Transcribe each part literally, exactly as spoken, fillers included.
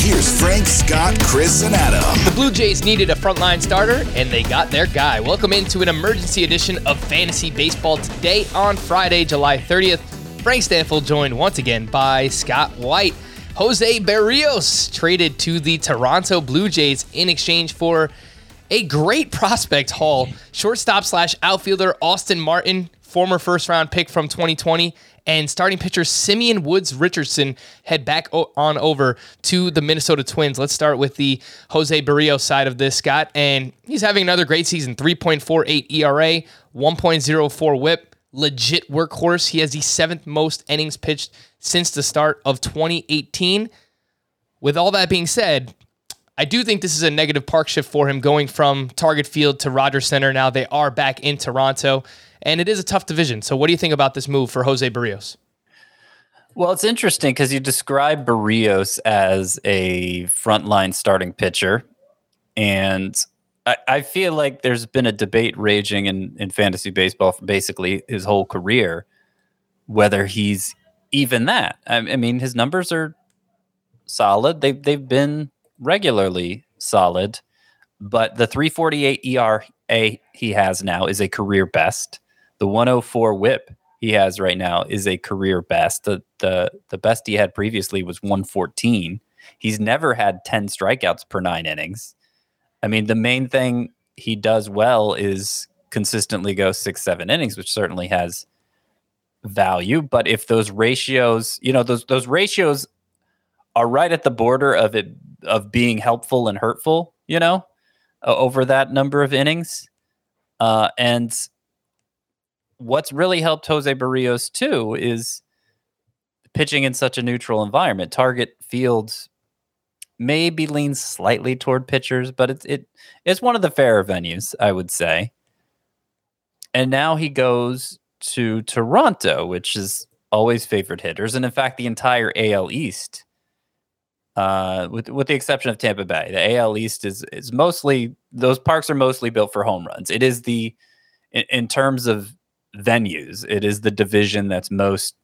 here's Frank, Scott, Chris, and Adam. The Blue Jays needed a frontline starter, and they got their guy. Welcome into an emergency edition of Fantasy Baseball today on Friday, July thirtieth. Frank Stanfield joined once again by Scott White. Jose Berrios traded to the Toronto Blue Jays in exchange for a great prospect haul. Shortstop slash outfielder Austin Martin, former first-round pick from twenty twenty, and starting pitcher Simeon Woods Richardson head back on over to the Minnesota Twins. Let's start with the Jose Berrios side of this, Scott. And he's having another great season, three point four eight E R A, one point oh four whip, legit workhorse. He has the seventh most innings pitched since the start of twenty eighteen. With all that being said, I do think this is a negative park shift for him going from Target Field to Rogers Center. Now they are back in Toronto, and it is a tough division. So what do you think about this move for Jose Berrios? Well, it's interesting because you describe Berrios as a frontline starting pitcher, and I, I feel like there's been a debate raging in, in fantasy baseball for basically his whole career, whether he's even that. I, I mean, his numbers are solid. They've, they've been regularly solid, but the three forty-eight E R A he has now is a career best. The one oh four whip he has right now is a career best. The the the best he had previously was one fourteen. He's never had ten strikeouts per nine innings. I mean, the main thing he does well is consistently go six, seven innings, which certainly has value. But if those ratios, you know, those those ratios are right at the border of it of being helpful and hurtful, you know, uh, over that number of innings. Uh, and what's really helped Jose Berrios too is pitching in such a neutral environment. Target Field maybe leans slightly toward pitchers, but it's it it's one of the fairer venues, I would say. And now he goes to Toronto, which is always favored hitters, and in fact, the entire A L East. Uh, with with the exception of Tampa Bay, the A L East is is mostly, those parks are mostly built for home runs. It is the, in, in terms of venues, it is the division that's most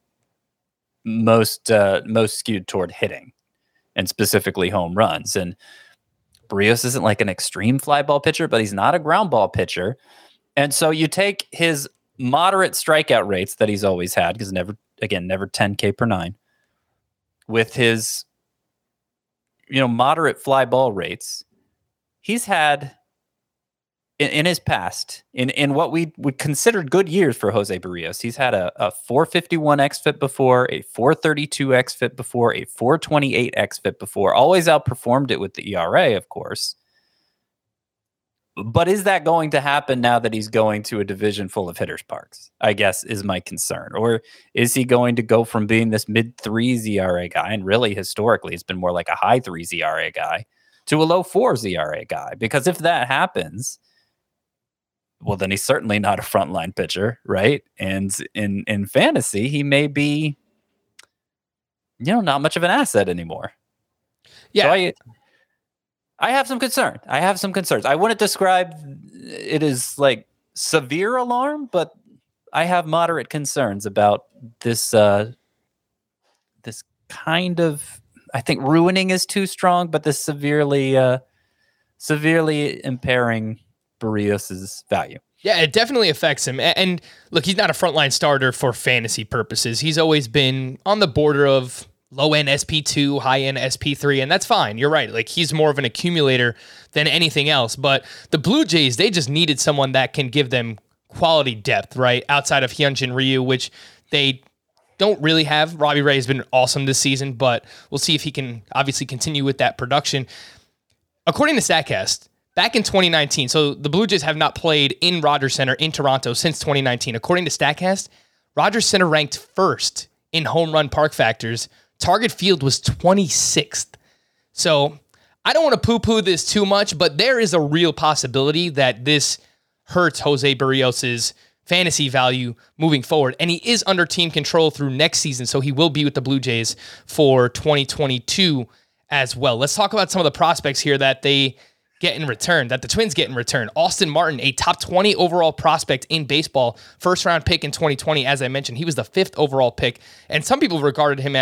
most uh, most skewed toward hitting, and specifically home runs. And Berrios isn't like an extreme fly ball pitcher, but he's not a ground ball pitcher. And so you take his moderate strikeout rates that he's always had, because never again never ten K per nine, with his you know, moderate fly ball rates, he's had in, in his past, in, in what we would consider good years for Jose Berrios, he's had a, a four fifty-one X F I P before, a four thirty-two X F I P before, a four twenty-eight X F I P before, always outperformed it with the E R A, of course. But is that going to happen now that he's going to a division full of hitters parks, I guess, is my concern. Or is he going to go from being this mid threes E R A guy, and really historically it's been more like a high threes E R A guy, to a low fours E R A guy? Because if that happens, well, then he's certainly not a frontline pitcher, right? And in, in fantasy, he may be, you know, not much of an asset anymore. Yeah. So I, I have some concern. I have some concerns. I wouldn't describe it as like severe alarm, but I have moderate concerns about this. Uh, this kind of, I think ruining is too strong, but this severely, uh, severely impairing Berrios's value. Yeah, it definitely affects him. And look, he's not a frontline starter for fantasy purposes. He's always been on the border of low-end S P two, high-end S P three, and that's fine. You're right. Like, he's more of an accumulator than anything else. But the Blue Jays, they just needed someone that can give them quality depth, right? Outside of Hyunjin Ryu, which they don't really have. Robbie Ray has been awesome this season, but we'll see if he can obviously continue with that production. According to StatCast, back in twenty nineteen, so the Blue Jays have not played in Rogers Center in Toronto since twenty nineteen. According to StatCast, Rogers Center ranked first in home run park factors. Target Field was twenty-sixth. So I don't want to poo-poo this too much, but there is a real possibility that this hurts Jose Berrios' fantasy value moving forward. And he is under team control through next season, so he will be with the Blue Jays for twenty twenty-two as well. Let's talk about some of the prospects here that they get in return, that the Twins get in return. Austin Martin, a top twenty overall prospect in baseball, first round pick in twenty twenty. As I mentioned, he was the fifth overall pick, and some people regarded him as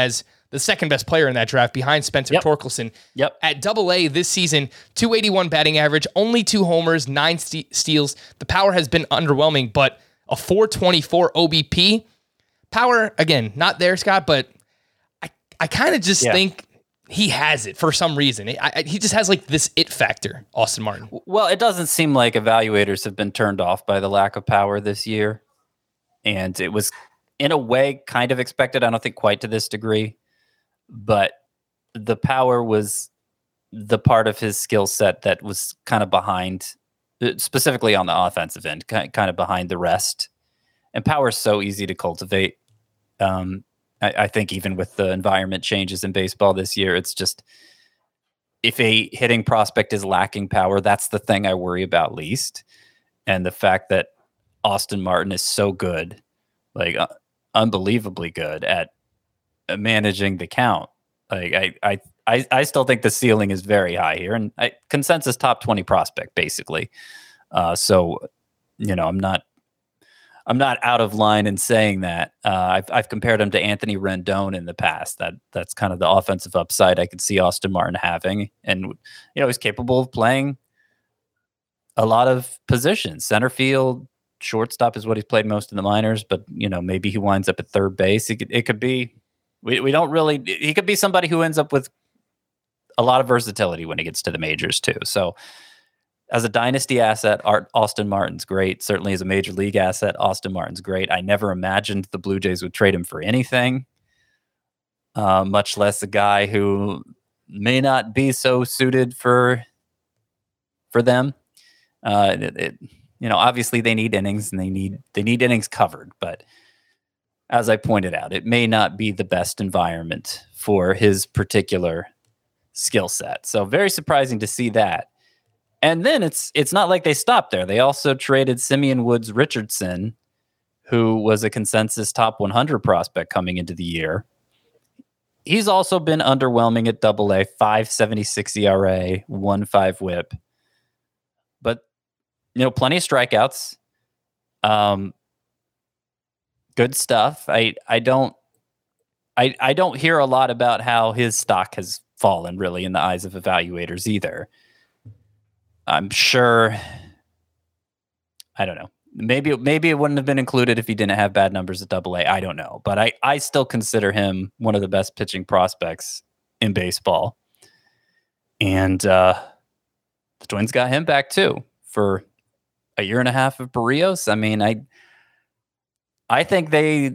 the second best player in that draft behind Spencer Yep. Torkelson. Yep. At double A this season, two eighty-one batting average, only two homers, nine st- steals. The power has been underwhelming, but a four twenty-four O B P. Power, again, not there, Scott, but I, I kind of just Yeah. think he has it for some reason. I, I, he just has like this it factor, Austin Martin. Well, it doesn't seem like evaluators have been turned off by the lack of power this year. And it was, in a way, kind of expected. I don't think quite to this degree. But the power was the part of his skill set that was kind of behind, specifically on the offensive end, kind of behind the rest. And power is so easy to cultivate. Um, I, I think even with the environment changes in baseball this year, it's just, if a hitting prospect is lacking power, that's the thing I worry about least. And the fact that Austin Martin is so good, like uh, unbelievably good at uh, managing the count. Like I, I, I, I still think the ceiling is very high here, and I, consensus top twenty prospect basically. Uh, so, you know, I'm not, I'm not out of line in saying that. Uh, I've, I've compared him to Anthony Rendon in the past. That that's kind of the offensive upside I could see Austin Martin having, and you know, he's capable of playing a lot of positions. Center field, shortstop is what he's played most in the minors, but you know, maybe he winds up at third base. It could, it could be. We we don't really. He could be somebody who ends up with a lot of versatility when he gets to the majors too. So, as a dynasty asset, Art, Austin Martin's great. Certainly as a major league asset, Austin Martin's great. I never imagined the Blue Jays would trade him for anything, uh, much less a guy who may not be so suited for for them. Uh, it, it, you know, obviously they need innings and they need they need innings covered. But as I pointed out, it may not be the best environment for his particular skill set. So very surprising to see that. And then it's it's not like they stopped there. They also traded Simeon Woods Richardson, who was a consensus top one hundred prospect coming into the year. He's also been underwhelming at double A, five seventy-six E R A, one point five whip. But, you know, plenty of strikeouts. Um, good stuff. I I don't I I don't hear a lot about how his stock has fallen really in the eyes of evaluators either. I'm sure, I don't know. Maybe maybe it wouldn't have been included if he didn't have bad numbers at double A. I don't know. But I, I still consider him one of the best pitching prospects in baseball. And uh, the Twins got him back too for a year and a half of Barrios. I mean, I I think they,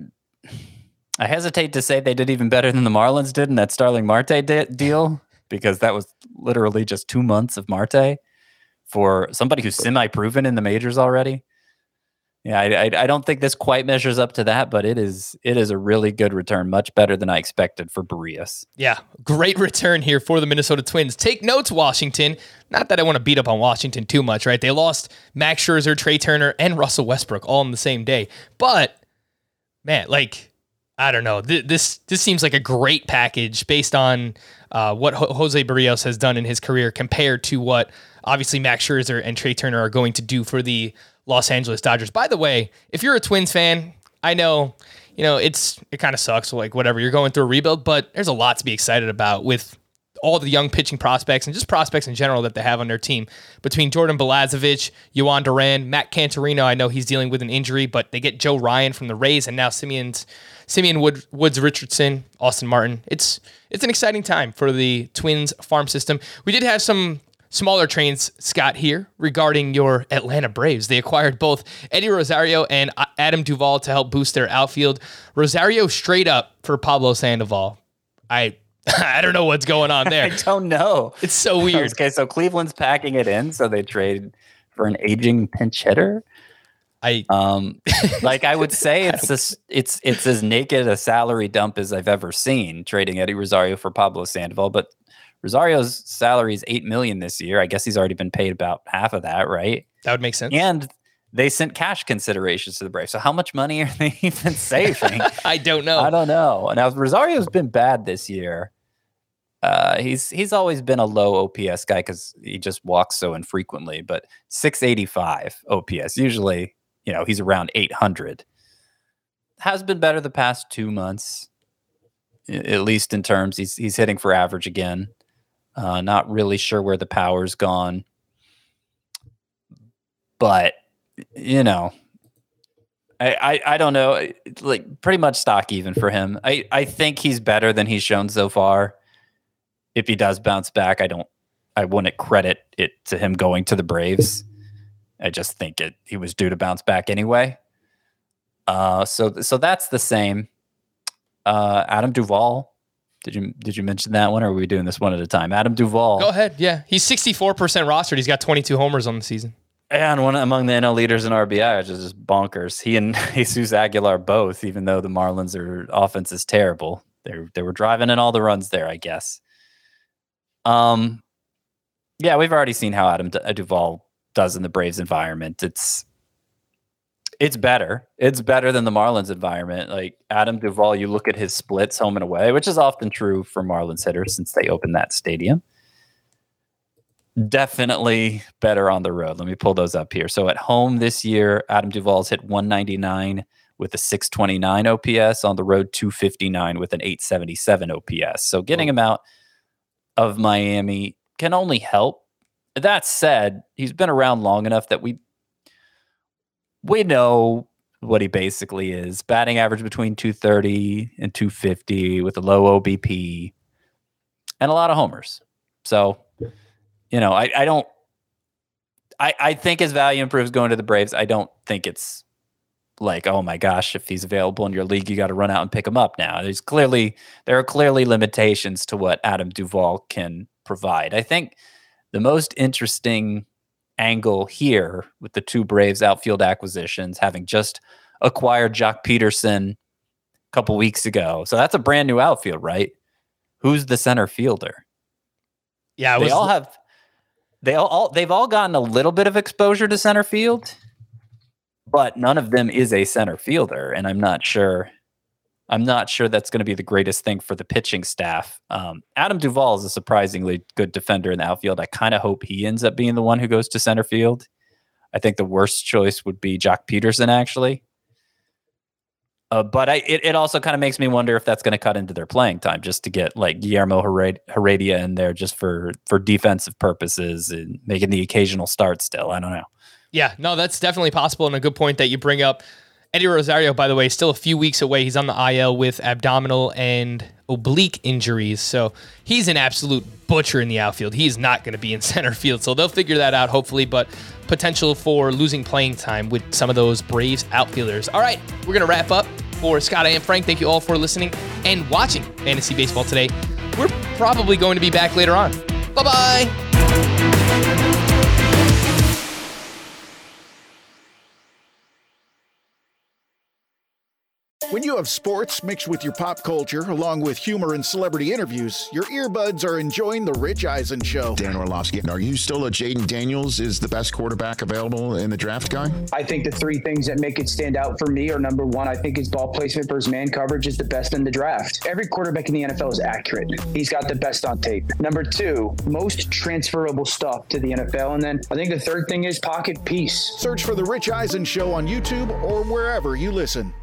I hesitate to say they did even better than the Marlins did in that Starling Marte de- deal, because that was literally just two months of Marte for somebody who's semi-proven in the majors already. Yeah, I, I, I don't think this quite measures up to that, but it is it is a really good return, much better than I expected for Barrios. Yeah, great return here for the Minnesota Twins. Take notes, Washington. Not that I want to beat up on Washington too much, right? They lost Max Scherzer, Trey Turner, and Russell Westbrook all on the same day. But, man, like, I don't know. Th- this this seems like a great package based on uh, what Ho- Jose Barrios has done in his career compared to what, obviously, Max Scherzer and Trey Turner are going to do for the Los Angeles Dodgers. By the way, if you're a Twins fan, I know, you know, it's it kind of sucks, like whatever, you're going through a rebuild, but there's a lot to be excited about with all the young pitching prospects and just prospects in general that they have on their team. Between Jordan Balazovic, Yohan Duran, Matt Cantorino, I know he's dealing with an injury, but they get Joe Ryan from the Rays, and now Simeon's Simeon Wood, Woods Richardson, Austin Martin. It's it's an exciting time for the Twins farm system. We did have some smaller trains, Scott, here regarding your Atlanta Braves. They acquired both Eddie Rosario and Adam Duvall to help boost their outfield. Rosario straight up for Pablo Sandoval. I I don't know what's going on there. I don't know. It's so weird. Okay, so Cleveland's packing it in, so they trade for an aging pinch hitter. I um like I would say it's a, it's it's as naked a salary dump as I've ever seen, trading Eddie Rosario for Pablo Sandoval, but Rosario's salary is eight million dollars this year. I guess he's already been paid about half of that, right? That would make sense. And they sent cash considerations to the Braves. So how much money are they even saving? I don't know. I don't know. Now, Rosario's been bad this year. Uh, he's he's always been a low O P S guy because he just walks so infrequently, but six eighty-five O P S. Usually, you know, he's around eight hundred. Has been better the past two months. at least in terms. He's he's hitting for average again. Uh, not really sure where the power's gone. But, you know, I, I, I don't know. Like, pretty much stock even for him. I, I think he's better than he's shown so far. If he does bounce back, I don't I wouldn't credit it to him going to the Braves. I just think it he was due to bounce back anyway. Uh, so so that's the same. Uh, Adam Duvall. Did you did you mention that one, or are we doing this one at a time? Adam Duvall. Go ahead. Yeah, he's sixty-four percent rostered. He's got twenty-two homers on the season. And one among the N L leaders in R B I, which is just bonkers. He and Jesus Aguilar both, even though the Marlins' are, offense is terrible. They they were driving in all the runs there, I guess. Um, yeah, we've already seen how Adam D- Duvall does in the Braves environment. It's it's better. It's better than the Marlins environment. Like Adam Duvall, you look at his splits home and away, which is often true for Marlins hitters since they opened that stadium. Definitely better on the road. Let me pull those up here. So at home this year, Adam Duvall's hit one ninety-nine with a six twenty-nine O P S. On the road, two fifty-nine with an eight seventy-seven O P S. So getting him out of Miami can only help. That said, he's been around long enough that we we know what he basically is. Batting average between two thirty and two fifty with a low O B P and a lot of homers. So, you know, I, I don't I, I think his value improves going to the Braves. I don't think it's like, oh my gosh, if he's available in your league, you got to run out and pick him up now. There's clearly there are clearly limitations to what Adam Duvall can provide. I think the most interesting angle here with the two Braves outfield acquisitions, having just acquired Jock Peterson a couple weeks ago. So that's a brand new outfield, right? Who's the center fielder? Yeah, they all have they all, all they've all gotten a little bit of exposure to center field, but none of them is a center fielder, and I'm not sure. I'm not sure that's going to be the greatest thing for the pitching staff. Um, Adam Duvall is a surprisingly good defender in the outfield. I kind of hope he ends up being the one who goes to center field. I think the worst choice would be Jock Peterson, actually. Uh, but I, it, it also kind of makes me wonder if that's going to cut into their playing time, just to get like Guillermo Heredia in there just for, for defensive purposes and making the occasional start still. I don't know. Yeah, no, that's definitely possible, and a good point that you bring up. Eddie Rosario, by the way, is still a few weeks away. He's on the I L with abdominal and oblique injuries, so he's an absolute butcher in the outfield. He's not going to be in center field, so they'll figure that out, hopefully, but potential for losing playing time with some of those Braves outfielders. All right, we're going to wrap up. For Scott and Frank, thank you all for listening and watching Fantasy Baseball today. We're probably going to be back later on. Bye-bye. When you have sports mixed with your pop culture, along with humor and celebrity interviews, your earbuds are enjoying The Rich Eisen Show. Dan Orlovsky, are you still a Jaden Daniels is the best quarterback available in the draft guy? I think the three things that make it stand out for me are, number one, I think his ball placement versus man coverage is the best in the draft. Every quarterback in the N F L is accurate. He's got the best on tape. Number two, most transferable stuff to the N F L. And then I think the third thing is pocket peace. Search for The Rich Eisen Show on YouTube or wherever you listen.